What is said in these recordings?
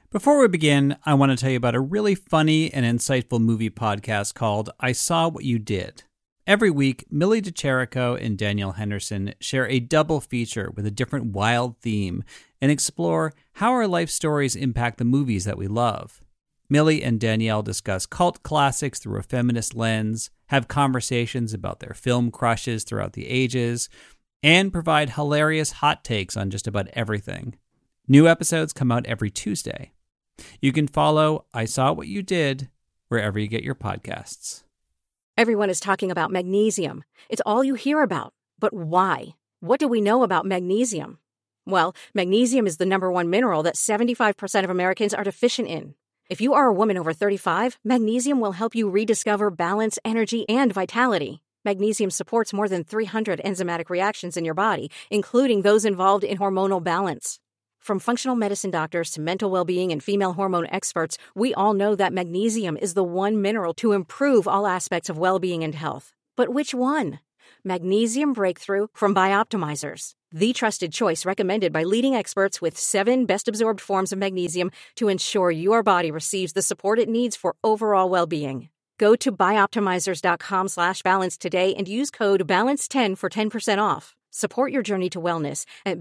Before we begin, I want to tell you about a really funny and insightful movie podcast called I Saw What You Did. Every week, Millie DeCherico and Danielle Henderson share a double feature with a different wild theme and explore how our life stories impact the movies that we love. Millie and Danielle discuss cult classics through a feminist lens, have conversations about their film crushes throughout the ages, and provide hilarious hot takes on just about everything. New episodes come out every Tuesday. You can follow I Saw What You Did wherever you get your podcasts. Everyone is talking about magnesium. It's all you hear about. But why? What do we know about magnesium? Well, magnesium is the number one mineral that 75% of Americans are deficient in. If you are a woman over 35, magnesium will help you rediscover balance, energy, and vitality. Magnesium supports more than 300 enzymatic reactions in your body, including those involved in hormonal balance. From functional medicine doctors to mental well-being and female hormone experts, we all know that magnesium is the one mineral to improve all aspects of well-being and health. But which one? Magnesium Breakthrough from Bioptimizers, the trusted choice recommended by leading experts with 7 best-absorbed forms of magnesium to ensure your body receives the support it needs for overall well-being. Go to bioptimizers.com/balance today and use code BALANCE10 for 10% off. Support your journey to wellness at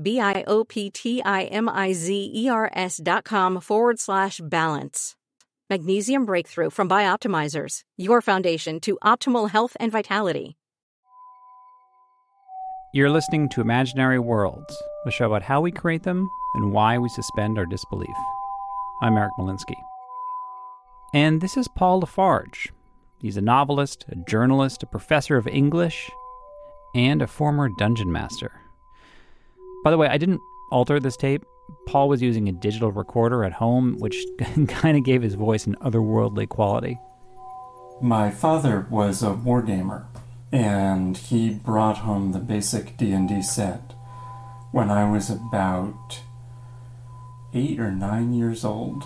bioptimizers.com/balance. Magnesium Breakthrough from Bioptimizers, your foundation to optimal health and vitality. You're listening to Imaginary Worlds, a show about how we create them and why we suspend our disbelief. I'm Eric Malinsky. And this is Paul Lafarge. He's a novelist, a journalist, a professor of English, and a former dungeon master. By the way, I didn't alter this tape. Paul was using a digital recorder at home, which kind of gave his voice an otherworldly quality. My father was a wargamer, and he brought home the basic D&D set when I was about 8 or 9 years old.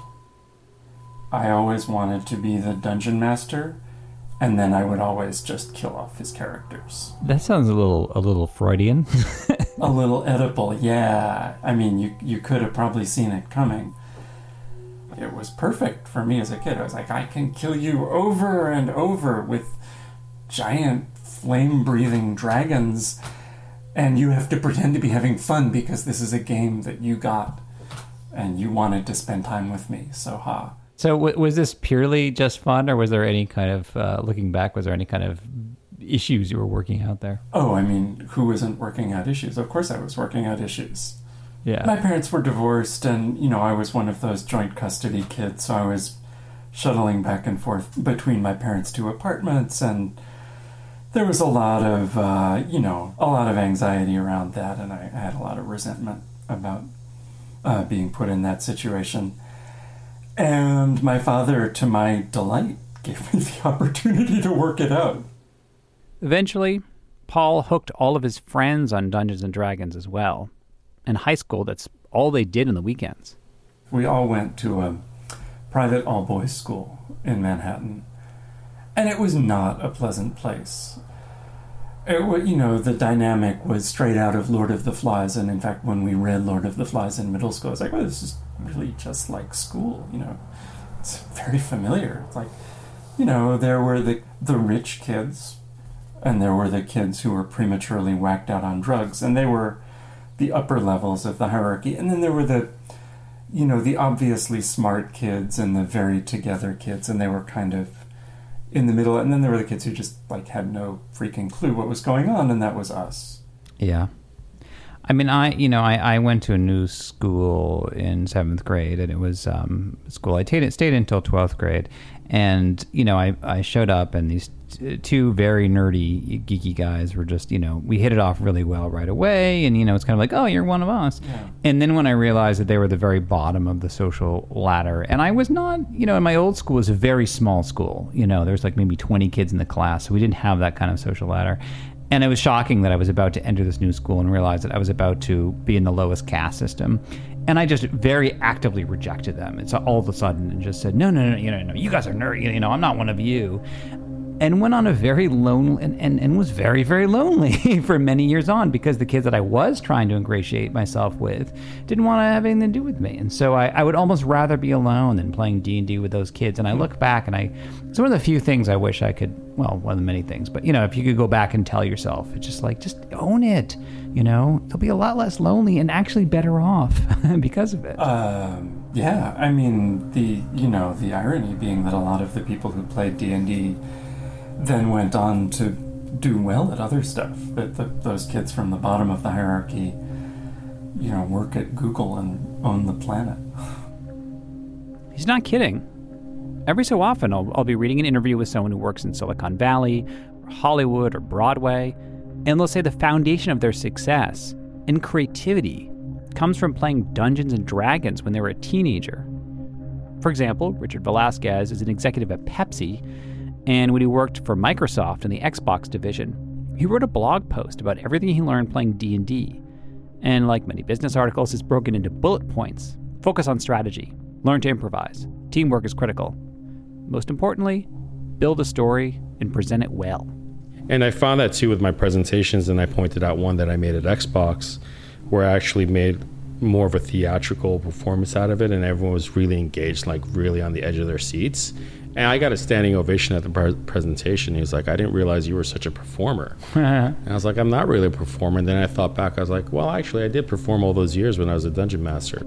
I always wanted to be the dungeon master, and then I would always just kill off his characters. That sounds a little Freudian. A little Oedipal, yeah. I mean, you could have probably seen it coming. It was perfect for me as a kid. I was like, I can kill you over and over with giant flame-breathing dragons, and you have to pretend to be having fun because this is a game that you got, and you wanted to spend time with me, so ha. So was this purely just fun, or was there any kind of, looking back, was there any kind of issues you were working out there? Oh, I mean, who isn't working out issues? Of course I was working out issues. Yeah. My parents were divorced, and, I was one of those joint custody kids, so I was shuttling back and forth between my parents' 2 apartments, and there was a lot of, a lot of anxiety around that, and I had a lot of resentment about being put in that situation. And my father, to my delight, gave me the opportunity to work it out. Eventually, Paul hooked all of his friends on Dungeons & Dragons as well. In high school, that's all they did on the weekends. We all went to a private all-boys school in Manhattan. And it was not a pleasant place. It was, the dynamic was straight out of Lord of the Flies. And in fact, when we read Lord of the Flies in middle school, I was like, well, this is really just like school, It's very familiar. It's like, there were the rich kids, and there were the kids who were prematurely whacked out on drugs, and they were the upper levels of the hierarchy. And then there were the obviously smart kids and the very together kids, and they were kind of in the middle. And then there were the kids who just had no freaking clue what was going on, and that was us. Yeah. I mean, I went to a new school in 7th grade, and it was school I stayed until 12th grade. And, I showed up, and these 2 very nerdy, geeky guys were just, we hit it off really well right away. And, it's kind of like, oh, you're one of us. Yeah. And then when I realized that they were the very bottom of the social ladder, and I was not, in my old school, it was a very small school. There's maybe 20 kids in the class, so we didn't have that kind of social ladder. And it was shocking that I was about to enter this new school and realize that I was about to be in the lowest caste system. And I just very actively rejected them. It's all of a sudden and just said, no, you guys are nerdy. I'm not one of you. and went on a very lonely, and was very, very lonely for many years on, because the kids that I was trying to ingratiate myself with didn't want to have anything to do with me. And so I would almost rather be alone than playing D&D with those kids. And I look back and it's one of the few things I wish I could, well, one of the many things, but if you could go back and tell yourself, it's just like, just own it, you'll be a lot less lonely and actually better off because of it. Yeah, I mean, the irony being that a lot of the people who played D&D then went on to do well at other stuff. Those kids from the bottom of the hierarchy, work at Google and own the planet. He's not kidding. Every so often, I'll be reading an interview with someone who works in Silicon Valley, or Hollywood, or Broadway, and they'll say the foundation of their success and creativity comes from playing Dungeons and Dragons when they were a teenager. For example, Richard Velasquez is an executive at Pepsi, and when he worked for Microsoft in the Xbox division, he wrote a blog post about everything he learned playing D&D. And like many business articles, it's broken into bullet points. Focus on strategy. Learn to improvise. Teamwork is critical. Most importantly, build a story and present it well. And I found that too with my presentations, and I pointed out one that I made at Xbox where I actually made more of a theatrical performance out of it, and everyone was really engaged, like really on the edge of their seats. And I got a standing ovation at the presentation. He was like, I didn't realize you were such a performer. And I was like, I'm not really a performer. And then I thought back, I was like, well, actually, I did perform all those years when I was a dungeon master.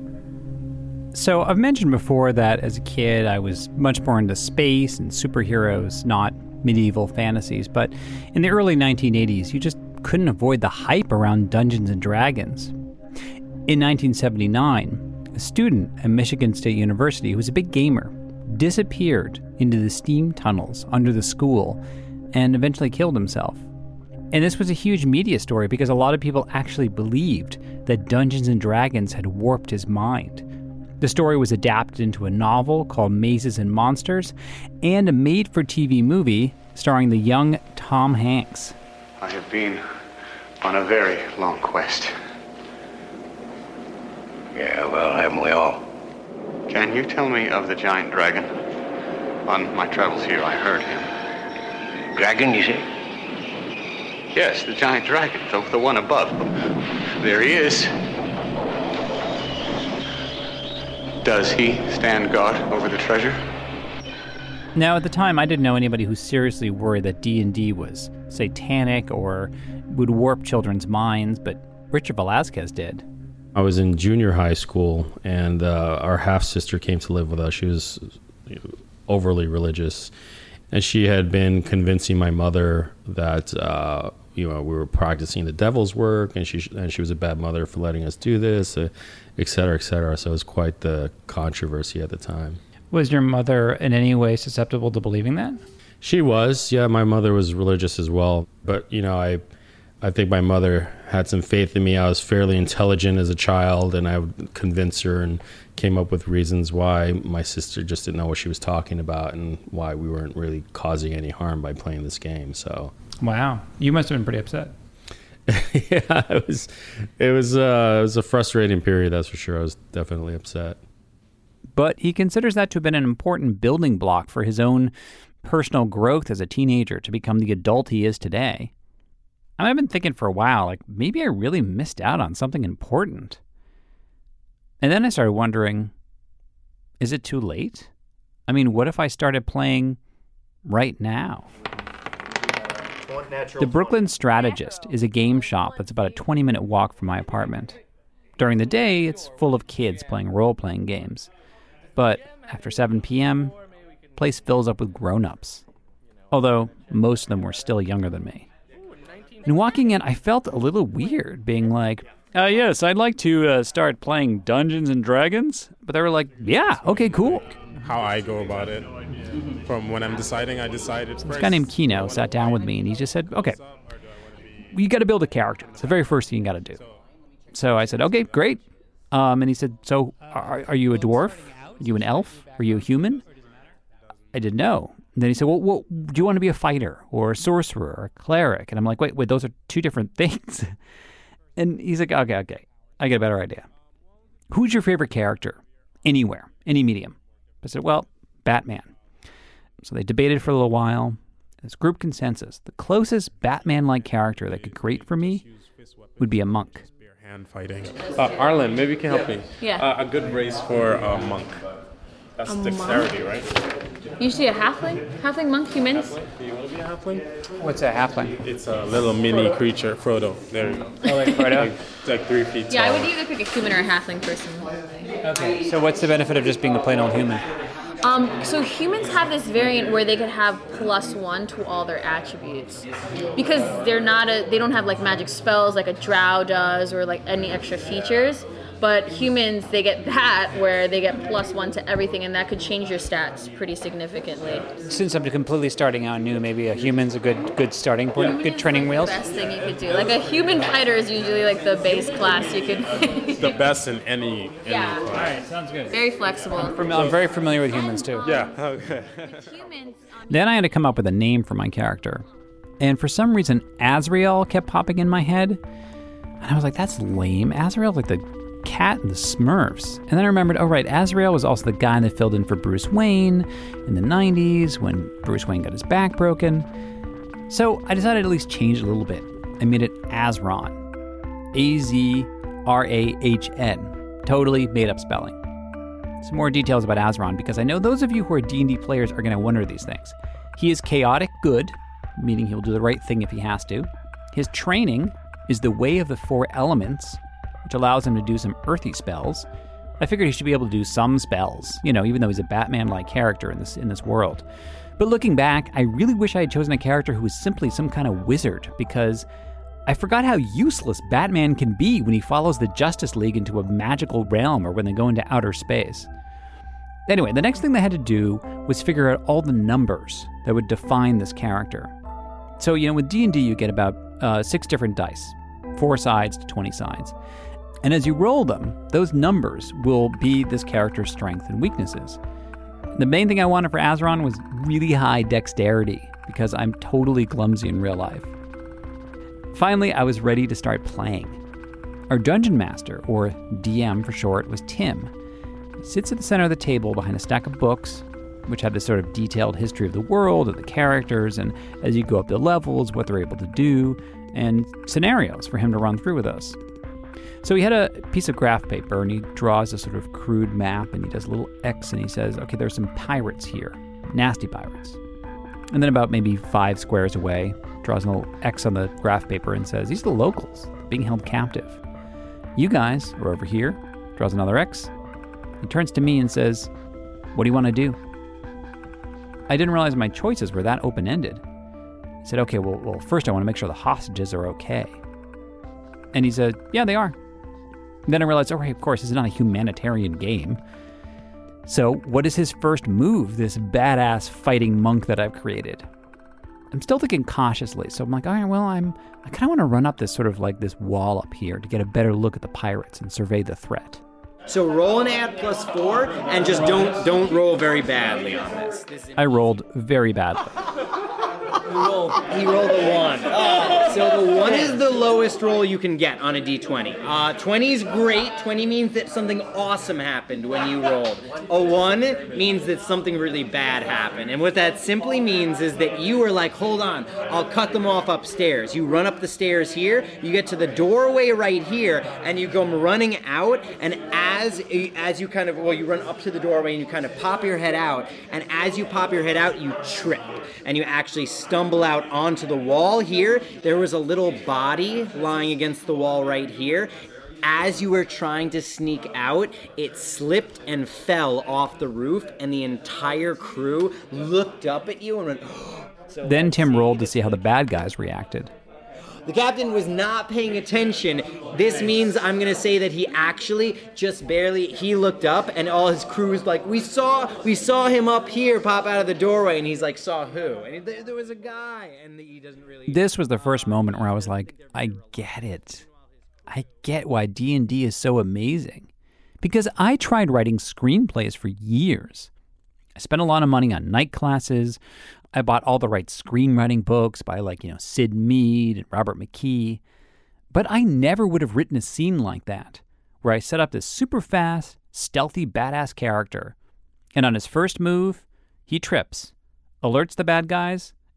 So I've mentioned before that as a kid, I was much more into space and superheroes, not medieval fantasies. But in the early 1980s, you just couldn't avoid the hype around Dungeons and Dragons. In 1979, a student at Michigan State University who was a big gamer disappeared into the steam tunnels under the school and eventually killed himself. And this was a huge media story because a lot of people actually believed that Dungeons and Dragons had warped his mind. The story was adapted into a novel called Mazes and Monsters and a made-for-TV movie starring the young Tom Hanks. I have been on a very long quest. Yeah, well, haven't we all? Can you tell me of the giant dragon? On my travels here, I heard him. Dragon, you say? Yes, the giant dragon, the one above. There he is. Does he stand guard over the treasure? Now, at the time, I didn't know anybody who seriously worried that D&D was satanic or would warp children's minds, but Richard Velasquez did. I was in junior high school, and our half-sister came to live with us. She was overly religious, and she had been convincing my mother that we were practicing the devil's work, and she was a bad mother for letting us do this, et cetera, et cetera. So it was quite the controversy at the time. Was your mother in any way susceptible to believing that? She was, yeah. My mother was religious as well, but I think my mother had some faith in me. I was fairly intelligent as a child, and I would convince her and came up with reasons why my sister just didn't know what she was talking about and why we weren't really causing any harm by playing this game. So, wow, you must have been pretty upset. Yeah, it was a frustrating period, that's for sure. I was definitely upset. But he considers that to have been an important building block for his own personal growth as a teenager to become the adult he is today. I've been thinking for a while, like, maybe I really missed out on something important. And then I started wondering, is it too late? I mean, what if I started playing right now? The Brooklyn Strategist is a game shop that's about a 20-minute walk from my apartment. During the day, it's full of kids playing role-playing games. But after 7 p.m., the place fills up with grown-ups. Although most of them were still younger than me. And walking in, I felt a little weird, being like, yes, I'd like to start playing Dungeons and Dragons. But they were like, yeah, okay, cool. How I go about it, from when I'm deciding, I decided first. This guy named Kino sat down with me, and he just said, okay, you got to build a character. It's the very first thing you got to do. So I said, okay, great. And he said, so are you a dwarf? Are you an elf? Are you a human? I didn't know. And then he said, well, do you want to be a fighter or a sorcerer or a cleric? And I'm like, wait, those are two different things. And he's like, okay, I get a better idea. Who's your favorite character? Anywhere, any medium. I said, well, Batman. So they debated for a little while. This group consensus, the closest Batman-like character that could create for me would be a monk. Hand fighting. Arlen, maybe you can help me. Yeah. A good race for a monk. That's dexterity, right? Usually a halfling? Halfling monk, humans? Do you want to be a halfling? What's a halfling? It's a little mini creature, Frodo. There you go. Oh, like Frodo? It's like 3 feet tall. Yeah, I would either pick a human or a halfling person. Okay. So what's the benefit of just being a plain old human? So humans have this variant where they could have +1 to all their attributes, because they don't have like magic spells like a drow does or like any extra features. But humans, they get that where they get +1 to everything, and that could change your stats pretty significantly. Since I'm completely starting out new, maybe a human's a good starting point, good training wheels. The best thing you could do. Like a human fighter is usually like the base class you could. The best in any Yeah. class. All right, sounds good. Very flexible. I'm very familiar with humans too. Yeah. Okay. Humans. Then I had to come up with a name for my character. And for some reason, Azrael kept popping in my head. And I was like, that's lame. Azrael's like the cat in the Smurfs. And then I remembered, oh right, Azrael was also the guy that filled in for Bruce Wayne in the 90s when Bruce Wayne got his back broken. So I decided to at least change it a little bit. I made it Azrahan. A-Z-R-A-H-N. Totally made up spelling. Some more details about Azrahan, because I know those of you who are D&D players are going to wonder these things. He is chaotic good, meaning he'll do the right thing if he has to. His training is the Way of the Four Elements, which allows him to do some earthy spells. I figured he should be able to do some spells, even though he's a Batman-like character in this world. But looking back, I really wish I had chosen a character who was simply some kind of wizard, because I forgot how useless Batman can be when he follows the Justice League into a magical realm or when they go into outer space. Anyway, the next thing they had to do was figure out all the numbers that would define this character. So, with D&D you get about 6 different dice, 4 sides to 20 sides. And as you roll them, those numbers will be this character's strengths and weaknesses. The main thing I wanted for Azrahan was really high dexterity, because I'm totally clumsy in real life. Finally, I was ready to start playing. Our dungeon master, or DM for short, was Tim. He sits at the center of the table behind a stack of books, which have this sort of detailed history of the world, of the characters, and as you go up the levels, what they're able to do, and scenarios for him to run through with us. So he had a piece of graph paper, and he draws a sort of crude map, and he does a little X, and he says, okay, there's some pirates here, nasty pirates. And then about maybe 5 squares away, draws a little X on the graph paper and says, these are the locals being held captive. You guys are over here, draws another X. He turns to me and says, what do you want to do? I didn't realize my choices were that open-ended. I said, okay, well, first I want to make sure the hostages are okay. And he said, yeah, they are. And then I realized, oh, right, of course, this is not a humanitarian game. So what is his first move, this badass fighting monk that I've created? I'm still thinking cautiously, so I'm like, all right, well, I kind of want to run up this sort of like this wall up here to get a better look at the pirates and survey the threat. So roll an ad +4 and just don't roll very badly on this. I rolled very badly. He rolled a 1. So the 1 is the lowest roll you can get on a d20. 20 is great. 20 means that something awesome happened when you rolled. A 1 means that something really bad happened. And what that simply means is that you were like, hold on, I'll cut them off upstairs. You run up the stairs here, you get to the doorway right here, and you go running out, and as you kind of, you run up to the doorway and you kind of pop your head out, and as you pop your head out, you trip, and you actually stumble out onto the wall here. There was a little body lying against the wall right here. As you were trying to sneak out, it slipped and fell off the roof, and the entire crew looked up at you and went, So then Tim rolled to see how the bad guys reacted. The captain was not paying attention. This means I'm going to say that he actually just barely, he looked up and all his crew's like, we saw him up here pop out of the doorway. And he's like, saw who? And there was a guy. And he doesn't really... This was the first moment where I was like, I get it. I get why D&D is so amazing. Because I tried writing screenplays for years. I spent a lot of money on night classes. I bought all the right screenwriting books by Sid Mead and Robert McKee. But I never would have written a scene like that, where I set up this super fast, stealthy, badass character. And on his first move, he trips, alerts the bad guys,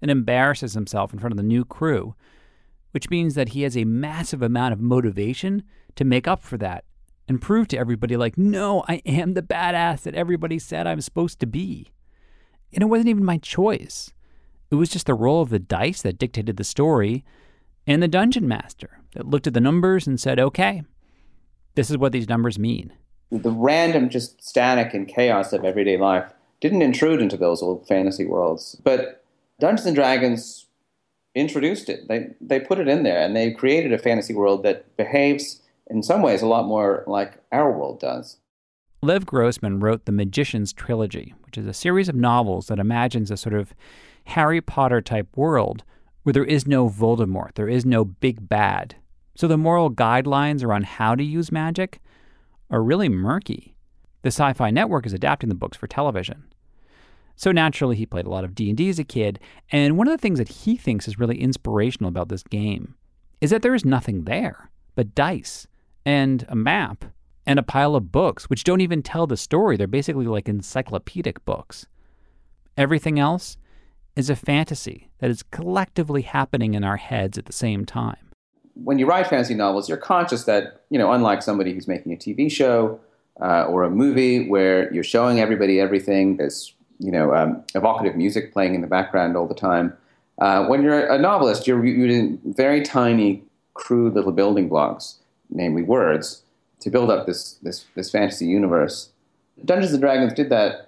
and embarrasses himself in front of the new crew, which means that he has a massive amount of motivation to make up for that and prove to everybody, like, no, I am the badass that everybody said I'm supposed to be. And it wasn't even my choice. It was just the roll of the dice that dictated the story, and the dungeon master that looked at the numbers and said, okay, this is what these numbers mean. The random, just static and chaos of everyday life didn't intrude into those old fantasy worlds. But Dungeons & Dragons introduced it. They put it in there, and they created a fantasy world that behaves in some ways a lot more like our world does. Lev Grossman wrote the Magician's Trilogy, which is a series of novels that imagines a sort of Harry Potter-type world where there is no Voldemort, there is no big bad. So the moral guidelines around how to use magic are really murky. The Sci-Fi Network is adapting the books for television. So naturally, he played a lot of D&D as a kid, and one of the things that he thinks is really inspirational about this game is that there is nothing there but dice and a map and a pile of books, which don't even tell the story. They're basically like encyclopedic books. Everything else is a fantasy that is collectively happening in our heads at the same time. When you write fantasy novels, you're conscious that, unlike somebody who's making a TV show or a movie where you're showing everybody everything, there's, evocative music playing in the background all the time. When you're a novelist, you're using very tiny, crude little building blocks, namely words, to build up this fantasy universe. Dungeons & Dragons did that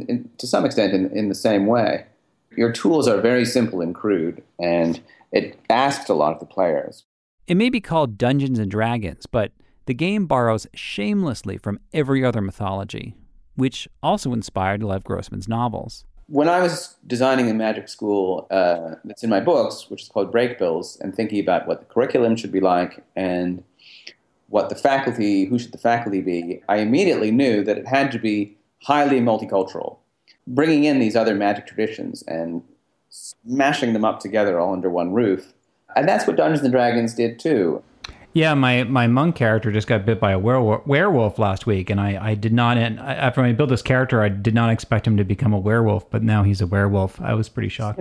to some extent in the same way. Your tools are very simple and crude, and it asked a lot of the players. It may be called Dungeons & Dragons, but the game borrows shamelessly from every other mythology, which also inspired Lev Grossman's novels. When I was designing a magic school that's in my books, which is called Breakbills, and thinking about what the curriculum should be like and who should the faculty be, I immediately knew that it had to be highly multicultural, bringing in these other magic traditions and smashing them up together all under one roof. And that's what Dungeons & Dragons did too. Yeah, my monk character just got bit by a werewolf last week, and I did not, after I built this character, I did not expect him to become a werewolf, but now he's a werewolf. I was pretty shocked.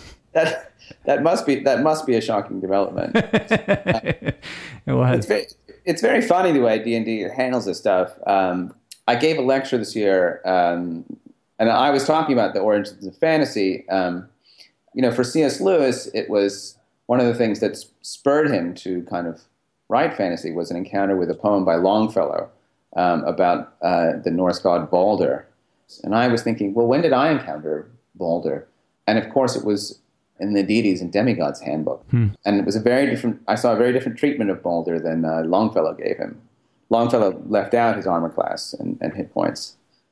That must be a shocking development. It was. It's very funny the way D&D handles this stuff. I gave a lecture this year, and I was talking about the origins of fantasy. For C.S. Lewis, it was one of the things that spurred him to kind of write fantasy was an encounter with a poem by Longfellow about the Norse god Balder. And I was thinking, well, when did I encounter Balder? And of course, it was in the Deities and Demigods handbook. And it was I saw a very different treatment of Balder than Longfellow gave him. Longfellow left out his armor class and hit points.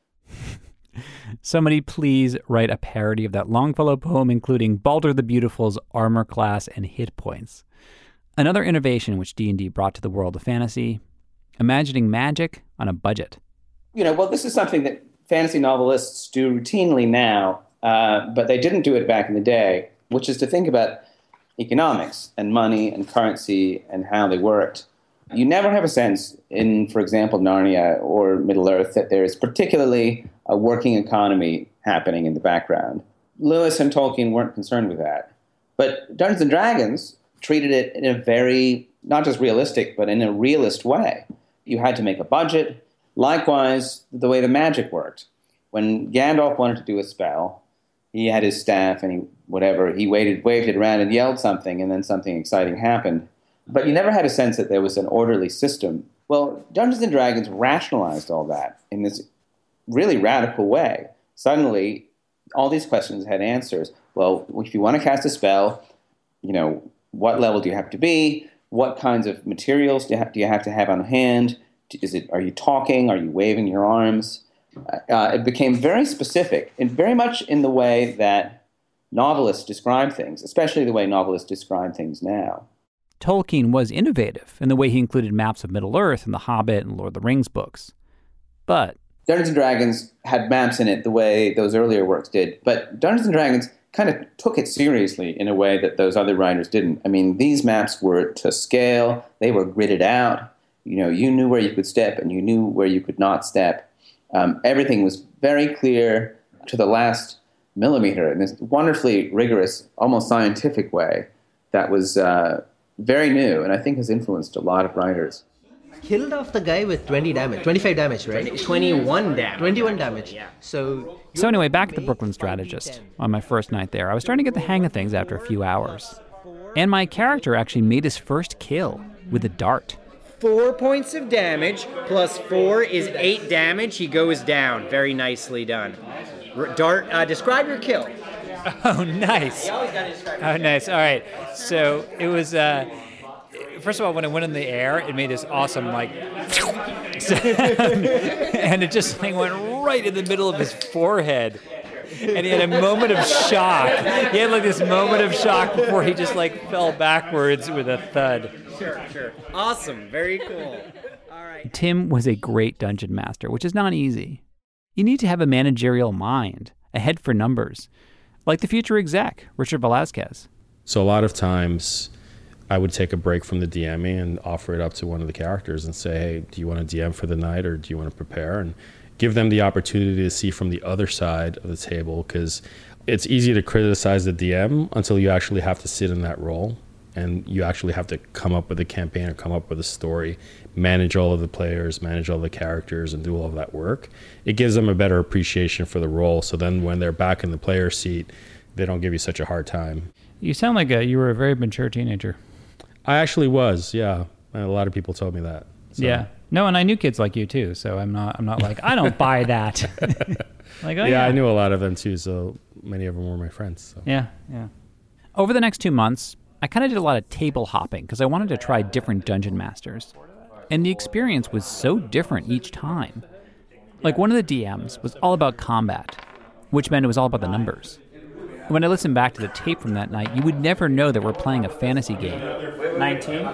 Somebody please write a parody of that Longfellow poem, including Balder the Beautiful's armor class and hit points. Another innovation which D&D brought to the world of fantasy, imagining magic on a budget. This is something that fantasy novelists do routinely now, but they didn't do it back in the day, which is to think about economics and money and currency and how they worked. You never have a sense in, for example, Narnia or Middle-earth that there's particularly a working economy happening in the background. Lewis and Tolkien weren't concerned with that. But Dungeons & Dragons treated it in a very, not just realistic, but in a realist way. You had to make a budget. Likewise, the way the magic worked. When Gandalf wanted to do a spell, he had his staff and he waved it around and yelled something, and then something exciting happened. But you never had a sense that there was an orderly system. Well, Dungeons & Dragons rationalized all that in this really radical way. Suddenly, all these questions had answers. Well, if you want to cast a spell, what level do you have to be? What kinds of materials do you have to have on hand? Are you talking? Are you waving your arms? It became very specific, and very much in the way that novelists describe things, especially the way novelists describe things now. Tolkien was innovative in the way he included maps of Middle-earth in The Hobbit and Lord of the Rings books. But Dungeons & Dragons had maps in it the way those earlier works did, but Dungeons & Dragons kind of took it seriously in a way that those other writers didn't. I mean, these maps were to scale. They were gridded out. You knew where you could step and you knew where you could not step. Everything was very clear to the last millimeter in this wonderfully rigorous, almost scientific way that was very new and I think has influenced a lot of writers. Killed off the guy with 20 damage, 25 damage, right? 21 damage. 21 damage. Yeah. So anyway, back at the Brooklyn Strategist on my first night there. I was starting to get the hang of things after a few hours. And my character actually made his first kill with a dart. 4 points of damage, plus 4 is 8 damage. He goes down. Very nicely done. Dart, describe your kill. Oh, nice. Oh, nice. All right. So it was, first of all, when it went in the air, it made this awesome, like, and it just like, went right in the middle of his forehead. And he had a moment of shock. He had like this moment of shock before he just like fell backwards with a thud. Sure. Awesome. Very cool. All right. Tim was a great dungeon master, which is not easy. You need to have a managerial mind, a head for numbers, like the future exec, Richard Velasquez. So a lot of times I would take a break from the DMing and offer it up to one of the characters and say, hey, do you want to DM for the night or do you want to prepare? And give them the opportunity to see from the other side of the table, because it's easy to criticize the DM until you actually have to sit in that role and you actually have to come up with a campaign or come up with a story, manage all of the players, manage all the characters, and do all of that work. It gives them a better appreciation for the role, so then when they're back in the player seat, they don't give you such a hard time. You sound like you were a very mature teenager. I actually was, yeah. A lot of people told me that. So. Yeah. No, and I knew kids like you too, so I'm not like, I don't buy that. Like, oh, yeah, I knew a lot of them too, so many of them were my friends. So. Yeah. Over the next 2 months, I kind of did a lot of table hopping because I wanted to try different dungeon masters. And the experience was so different each time. Like one of the DMs was all about combat, which meant it was all about the numbers. When I listened back to the tape from that night, you would never know that we're playing a fantasy game. 19?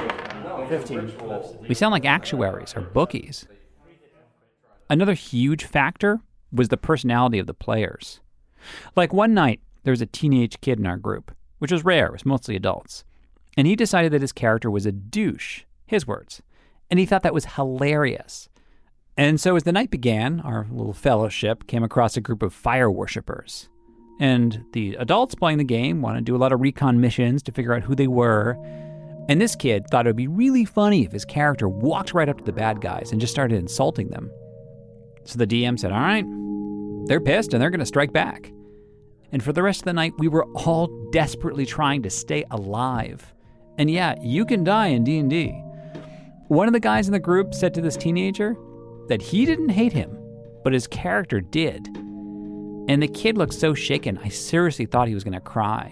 15. We sound like actuaries or bookies. Another huge factor was the personality of the players. Like one night, there was a teenage kid in our group, which was rare, it was mostly adults. And he decided that his character was a douche, his words. And he thought that was hilarious. And so as the night began, our little fellowship came across a group of fire worshippers. And the adults playing the game wanted to do a lot of recon missions to figure out who they were. And this kid thought it would be really funny if his character walked right up to the bad guys and just started insulting them. So the DM said, all right, they're pissed and they're going to strike back. And for the rest of the night, we were all desperately trying to stay alive. And yeah, you can die in D&D. One of the guys in the group said to this teenager that he didn't hate him, but his character did. And the kid looked so shaken, I seriously thought he was going to cry.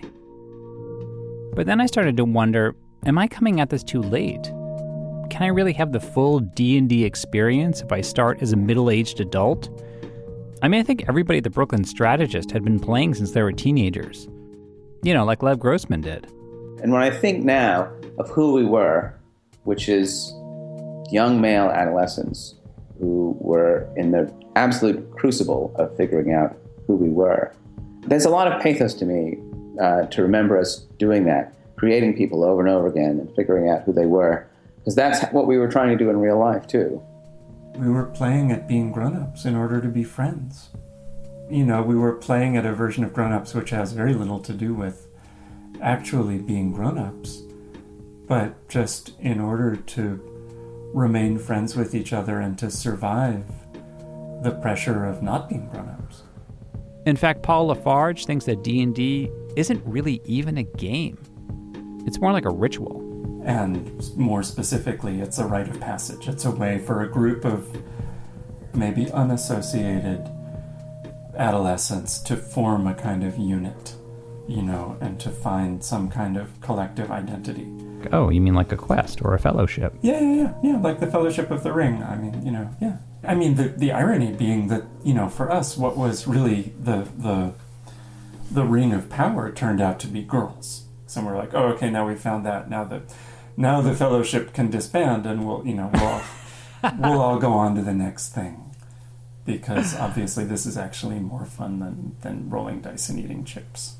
But then I started to wonder, am I coming at this too late? Can I really have the full D&D experience if I start as a middle-aged adult? I mean, I think everybody at the Brooklyn Strategist had been playing since they were teenagers. You know, like Lev Grossman did. And when I think now of who we were, which is young male adolescents who were in the absolute crucible of figuring out who we were, there's a lot of pathos to me to remember us doing that, creating people over and over again and figuring out who they were, because that's what we were trying to do in real life too. We were playing at being grown-ups in order to be friends. You know, we were playing at a version of grown-ups which has very little to do with actually being grown-ups, but just in order to remain friends with each other and to survive the pressure of not being grown-ups. In fact, Paul Lafarge thinks that D&D isn't really even a game. It's more like a ritual. And more specifically, it's a rite of passage. It's a way for a group of maybe unassociated adolescents to form a kind of unit, you know, and to find some kind of collective identity. Oh, you mean like a quest or a fellowship? Yeah, like the Fellowship of the Ring. I mean, you know, yeah. I mean, the irony being that, you know, for us, what was really the ring of power turned out to be girls. So we're like, oh, okay, now we found that. Now the Fellowship can disband, and we'll all go on to the next thing, because obviously this is actually more fun than rolling dice and eating chips.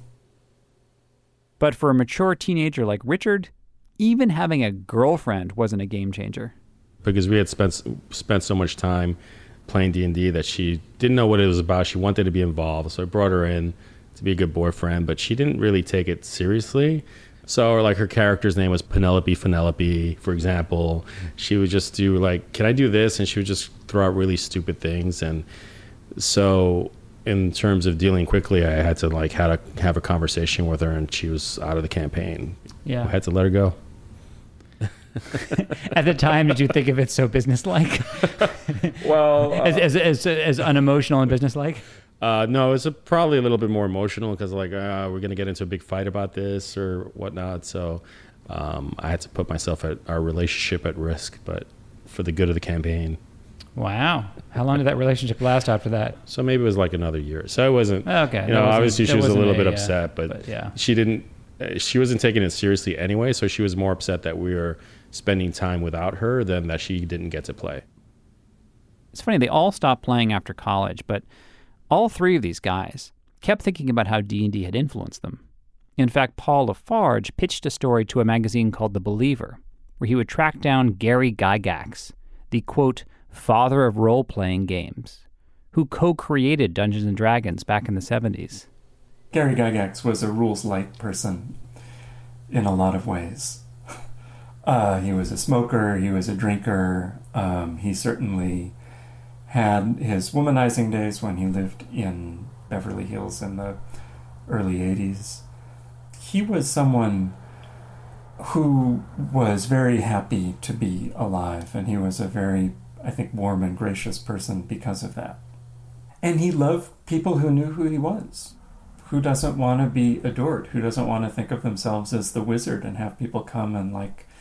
But for a mature teenager like Richard, even having a girlfriend wasn't a game changer. Because we had spent so much time playing D&D that she didn't know what it was about. She wanted to be involved, so I brought her in to be a good boyfriend, but she didn't really take it seriously. So like her character's name was Penelope, for example. She would just do like, can I do this? And she would just throw out really stupid things. And so in terms of dealing quickly, I had to like have a conversation with her, and she was out of the campaign. Yeah. I had to let her go. At the time, did you think of it so businesslike? Well, as unemotional and businesslike? No, it's probably a little bit more emotional because like we're going to get into a big fight about this or whatnot. So I had to put our relationship at risk, but for the good of the campaign. Wow. How long did that relationship last after that? So maybe it was like another year. So it wasn't, okay. Obviously she was a little bit upset, but yeah. She wasn't taking it seriously anyway. So she was more upset that we were spending time without her than that she didn't get to play. It's funny, they all stopped playing after college, but all three of these guys kept thinking about how D&D had influenced them. In fact, Paul Lafarge pitched a story to a magazine called The Believer, where he would track down Gary Gygax, the, quote, father of role-playing games, who co-created Dungeons & Dragons back in the 70s. Gary Gygax was a rules-light person in a lot of ways. He was a smoker, he was a drinker, he certainly had his womanizing days when he lived in Beverly Hills in the early 80s. He was someone who was very happy to be alive, and he was a very, I think, warm and gracious person because of that. And he loved people who knew who he was. Who doesn't want to be adored? Who doesn't want to think of themselves as the wizard and have people come and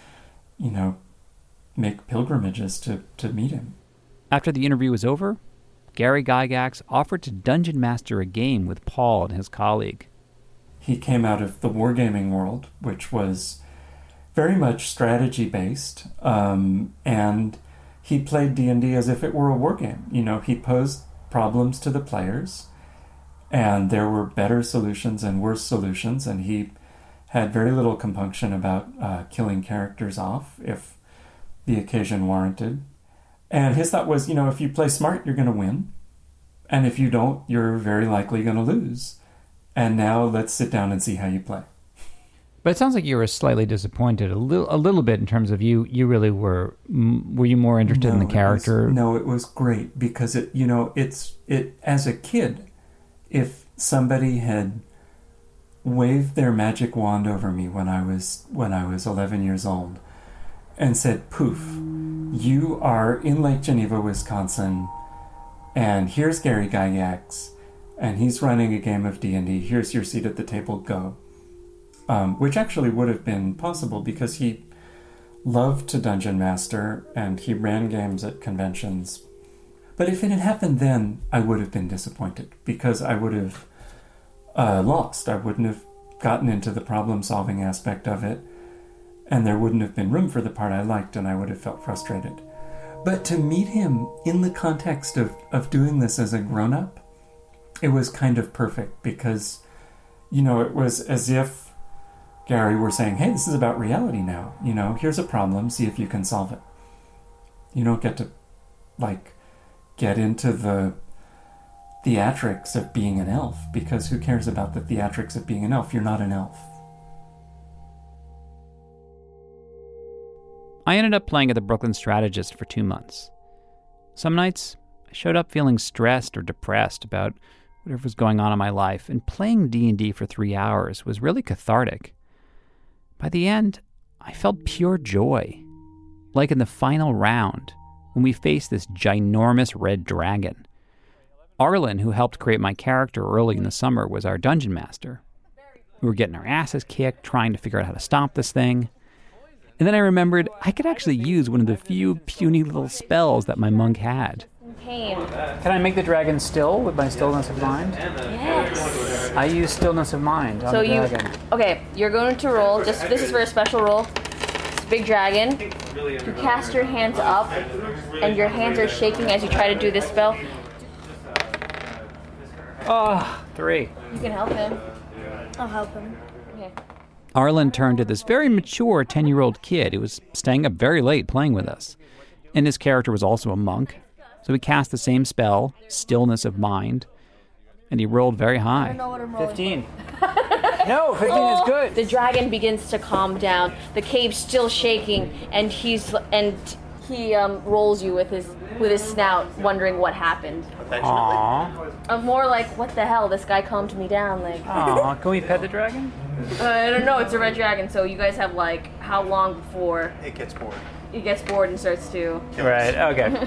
make pilgrimages to meet him? After the interview was over, Gary Gygax offered to dungeon master a game with Paul and his colleague. He came out of the wargaming world, which was very much strategy-based, and he played D&D as if it were a war game. He posed problems to the players, and there were better solutions and worse solutions, and he had very little compunction about killing characters off if the occasion warranted. And his thought was, if you play smart, you're going to win. And if you don't, you're very likely going to lose. And now let's sit down and see how you play. But it sounds like you were slightly disappointed a little bit in terms of you really were you more interested in the character? It was great because it as a kid, if somebody had waved their magic wand over me when I was 11 years old and said, poof, you are in Lake Geneva, Wisconsin, and here's Gary Gygax, and he's running a game of D&D. Here's your seat at the table, go. Which actually would have been possible because he loved to dungeon master and he ran games at conventions. But if it had happened then, I would have been disappointed because I would have lost. I wouldn't have gotten into the problem-solving aspect of it, and there wouldn't have been room for the part I liked, and I would have felt frustrated. But to meet him in the context of doing this as a grown-up, it was kind of perfect because, it was as if Gary were saying, hey, this is about reality now. Here's a problem, see if you can solve it. You don't get to, get into the theatrics of being an elf, because who cares about the theatrics of being an elf? You're not an elf. I ended up playing at the Brooklyn Strategist for 2 months. Some nights, I showed up feeling stressed or depressed about whatever was going on in my life, and playing D&D for 3 hours was really cathartic. By the end, I felt pure joy, like in the final round, when we faced this ginormous red dragon. Arlen, who helped create my character early in the summer, was our dungeon master. We were getting our asses kicked, trying to figure out how to stop this thing. And then I remembered I could actually use one of the few puny little spells that my monk had. Pain. Can I make the dragon still with my stillness of mind? Yes. I use stillness of mind on the dragon. Okay, you're going to roll. This is for a special roll. It's a big dragon. You cast your hands up, and your hands are shaking as you try to do this spell. 3. You can help him. I'll help him. Okay. Arlen turned to this very mature 10-year-old kid who was staying up very late playing with us. And his character was also a monk. So he cast the same spell, Stillness of Mind, and he rolled very high. 15. No, 15 is good. The dragon begins to calm down. The cave's still shaking, and he rolls you with his snout, wondering what happened. Aww. More like, what the hell? This guy calmed me down. Like, Aww. Can we pet the dragon? I don't know. It's a red dragon, so you guys have like how long before it gets bored? It gets bored and starts to. Right. Okay.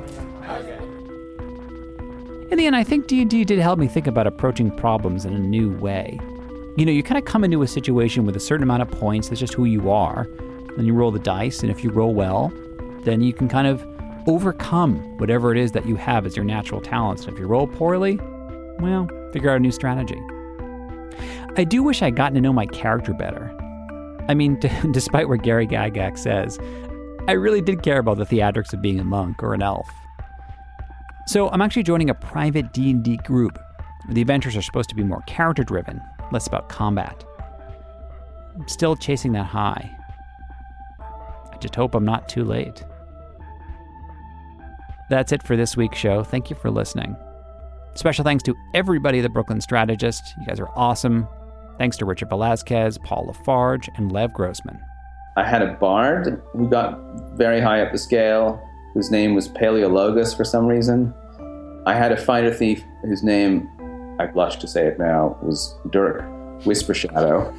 In the end, I think D&D did help me think about approaching problems in a new way. You know, you kind of come into a situation with a certain amount of points. That's just who you are. Then you roll the dice, and if you roll well, then you can kind of overcome whatever it is that you have as your natural talents. And if you roll poorly, well, figure out a new strategy. I do wish I'd gotten to know my character better. I mean, despite what Gary Gygax says, I really did care about the theatrics of being a monk or an elf. So I'm actually joining a private D&D group where the adventures are supposed to be more character-driven, less about combat. I'm still chasing that high. I just hope I'm not too late. That's it for this week's show. Thank you for listening. Special thanks to everybody at the Brooklyn Strategist. You guys are awesome. Thanks to Richard Velazquez, Paul Lafarge, and Lev Grossman. I had a bard who got very high up the scale, whose name was Paleologus for some reason. I had a fighter thief whose name, I blush to say it now, was Dirk Whispershadow.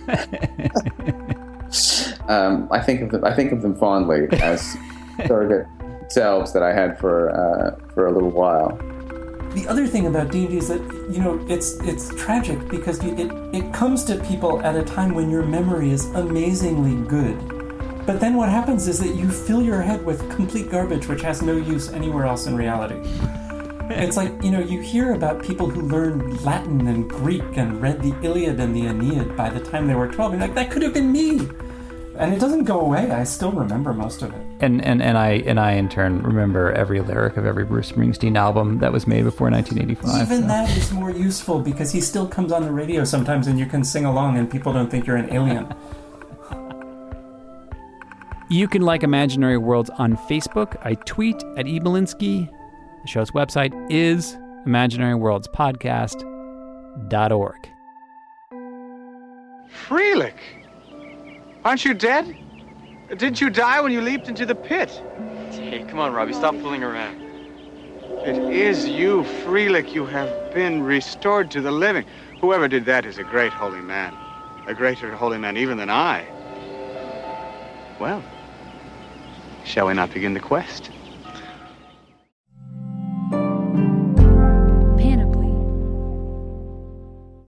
I think of them fondly as surrogate selves that I had for a little while. The other thing about D&D is that, you know, it's tragic because it comes to people at a time when your memory is amazingly good. But then what happens is that you fill your head with complete garbage which has no use anywhere else in reality. It's like, you know, you hear about people who learned Latin and Greek and read the Iliad and the Aeneid by the time they were 12. And you're like, that could have been me. And it doesn't go away. I still remember most of it. And I in turn remember every lyric of every Bruce Springsteen album that was made before 1985. Even that is more useful because he still comes on the radio sometimes and you can sing along and people don't think you're an alien. You can like Imaginary Worlds on Facebook. I tweet at eBelinsky. The show's website is imaginaryworldspodcast.org. Freelik! Aren't you dead? Didn't you die when you leaped into the pit? Hey, come on, Robbie, stop fooling around. It is you, Freelik. You have been restored to the living. Whoever did that is a great holy man. A greater holy man even than I. Well, shall we not begin the quest?